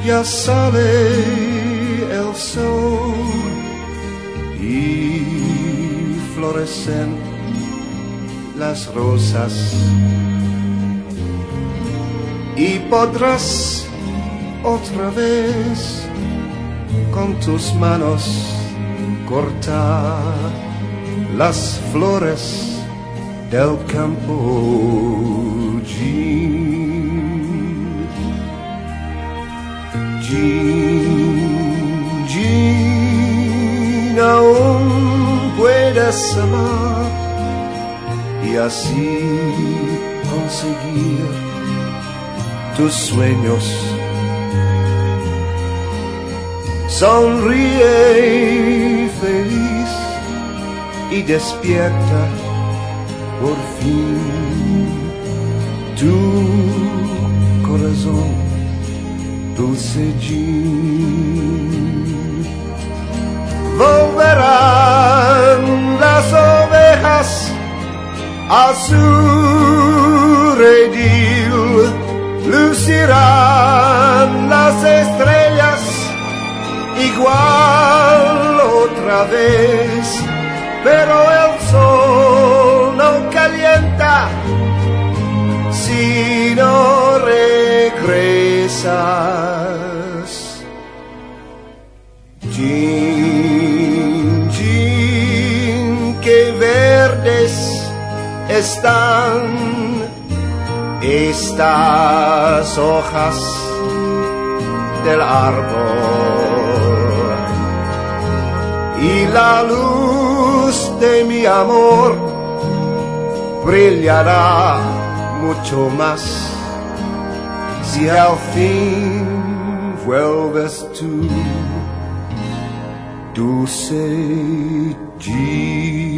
ya sale el sol y florecen las rosas, y podrás otra vez con tus manos cortar las flores del campo. Jean, aún puedes amar y así conseguir tus sueños. Sonríe feliz y despierta por fin tu corazón, dulce Jean. Volverán las ovejas a su redil, lucirán las estrellas igual otra vez, pero el sol no calienta si no regresas. Jean, Jean, qué verdes están estas hojas del árbol, y la luz de mi amor brillará mucho más si al fin vuelves tú, dulce Jean.